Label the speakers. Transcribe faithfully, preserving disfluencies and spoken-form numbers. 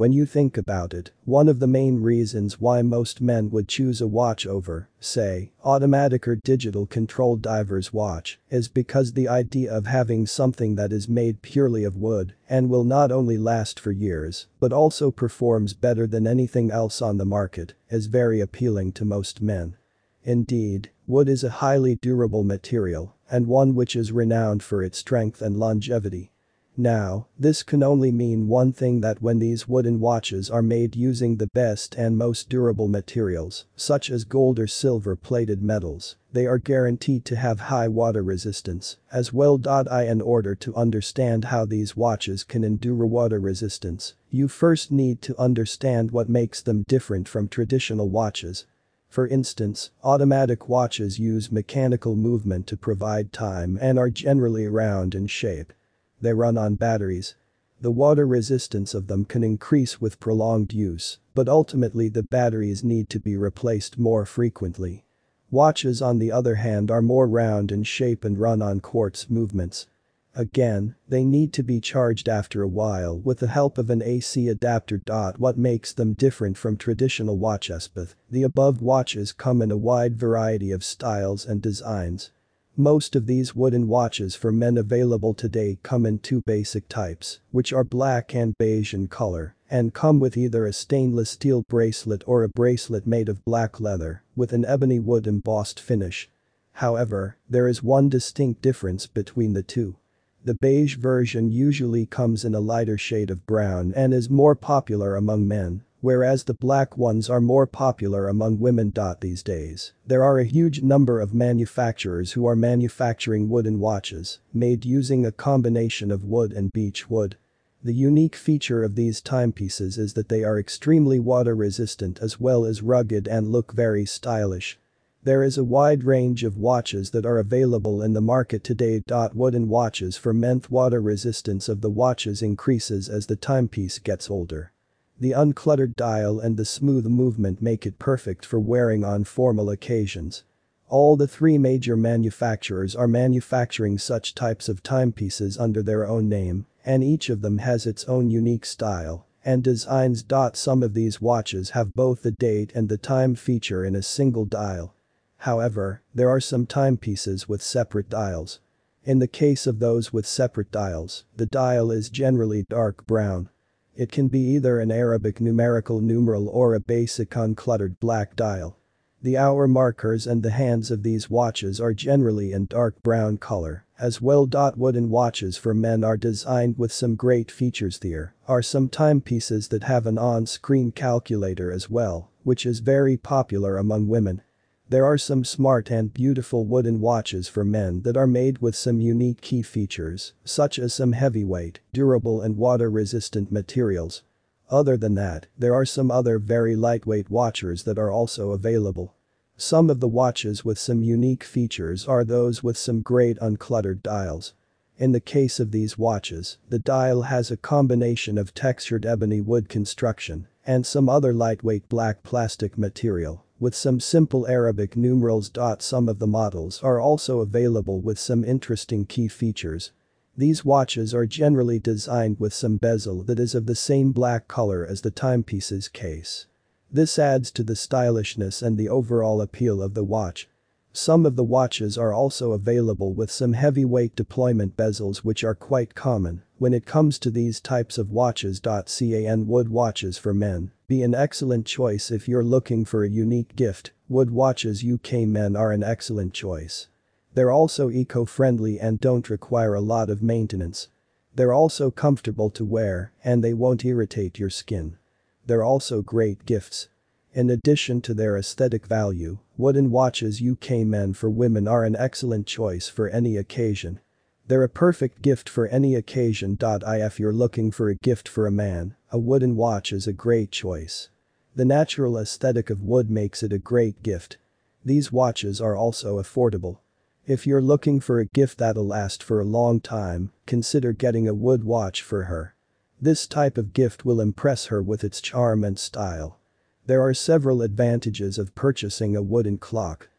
Speaker 1: When you think about it, one of the main reasons why most men would choose a watch over, say, automatic or digital controlled diver's watch is because the idea of having something that is made purely of wood and will not only last for years but also performs better than anything else on the market is very appealing to most men. Indeed, wood is a highly durable material and one which is renowned for its strength and longevity. Now, this can only mean one thing, that when these wooden watches are made using the best and most durable materials, such as gold or silver plated metals, they are guaranteed to have high water resistance as well. In order to understand how these watches can endure water resistance, you first need to understand what makes them different from traditional watches. For instance, automatic watches use mechanical movement to provide time and are generally round in shape. They run on batteries. The water resistance of them can increase with prolonged use, but ultimately the batteries need to be replaced more frequently. Watches, on the other hand, are more round in shape and run on quartz movements. Again, they need to be charged after a while with the help of an A C adapter. What makes them different from traditional watches? The above watches come in a wide variety of styles and designs. Most of these wooden watches for men available today come in two basic types, which are black and beige in color, and come with either a stainless steel bracelet or a bracelet made of black leather with an ebony wood embossed finish. However, there is one distinct difference between the two. The beige version usually comes in a lighter shade of brown and is more popular among men, whereas the black ones are more popular among women. These days, there are a huge number of manufacturers who are manufacturing wooden watches made using a combination of wood and beech wood. The unique feature of these timepieces is that they are extremely water resistant as well as rugged and look very stylish. There is a wide range of watches that are available in the market today. Wooden watches for men. Water resistance of the watches increases as the timepiece gets older. The uncluttered dial and the smooth movement make it perfect for wearing on formal occasions. All the three major manufacturers are manufacturing such types of timepieces under their own name, and each of them has its own unique style and designs. Some of these watches have both the date and the time feature in a single dial. However, there are some timepieces with separate dials. In the case of those with separate dials, the dial is generally dark brown. It can be either an Arabic numerical numeral or a basic uncluttered black dial. The hour markers and the hands of these watches are generally in dark brown color as well. Wooden watches for men are designed with some great features. There are some timepieces that have an on-screen calculator as well, which is very popular among women. There are some smart and beautiful wooden watches for men that are made with some unique key features, such as some heavyweight, durable and water-resistant materials. Other than that, there are some other very lightweight watches that are also available. Some of the watches with some unique features are those with some great uncluttered dials. In the case of these watches, the dial has a combination of textured ebony wood construction and some other lightweight black plastic material with some simple Arabic numerals. Some of the models are also available with some interesting key features. These watches are generally designed with some bezel that is of the same black color as the timepiece's case. This adds to the stylishness and the overall appeal of the watch. Some of the watches are also available with some heavyweight deployment bezels, which are quite common when it comes to these types of watches. Can wood watches for men be an excellent choice if you're looking for a unique gift? Wood watches U K men are an excellent choice. They're also eco-friendly and don't require a lot of maintenance. They're also comfortable to wear and they won't irritate your skin. They're also great gifts. In addition to their aesthetic value, wooden watches U K men for women are an excellent choice for any occasion. They're a perfect gift for any occasion. If you're looking for a gift for a man, a wooden watch is a great choice. The natural aesthetic of wood makes it a great gift. These watches are also affordable. If you're looking for a gift that'll last for a long time, consider getting a wood watch for her. This type of gift will impress her with its charm and style. There are several advantages of purchasing a wooden clock.